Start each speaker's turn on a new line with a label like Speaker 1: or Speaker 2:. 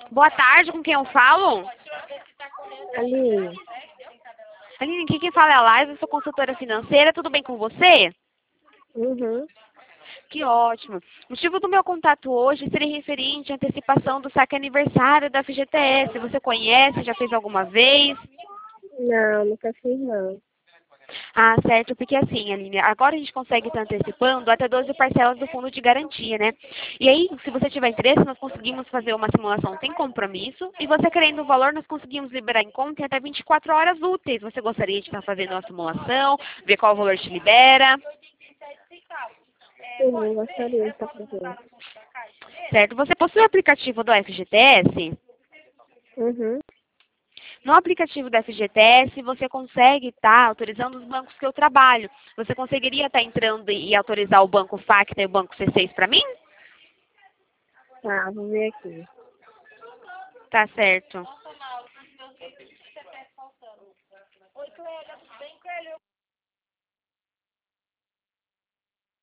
Speaker 1: Boa tarde, com quem eu falo?
Speaker 2: Aline,
Speaker 1: Aline, aqui quem fala é a Laís, eu sou consultora financeira, tudo bem com você?
Speaker 2: uhum.
Speaker 1: Que ótimo. O motivo do meu contato hoje seria referente à antecipação do saque aniversário da FGTS. Você conhece, já fez alguma vez?
Speaker 2: Não, nunca fiz não.
Speaker 1: Ah, certo, porque assim, Aline, agora a gente consegue estar antecipando até 12 parcelas do fundo de garantia, né? E aí, se você tiver interesse, nós conseguimos fazer uma simulação sem compromisso e você querendo o valor, nós conseguimos liberar em conta em até 24 horas úteis. Você gostaria de estar fazendo uma simulação, ver qual valor te libera?
Speaker 2: Sim, eu gostaria de estar fazendo.
Speaker 1: Certo? Você possui o aplicativo do FGTS?
Speaker 2: Uhum.
Speaker 1: No aplicativo da FGTS, você consegue estar autorizando os bancos que eu trabalho. Você conseguiria estar entrando e autorizar o Banco Facta e o Banco C6 para mim?
Speaker 2: Tá, vou ver aqui.
Speaker 1: Tá certo.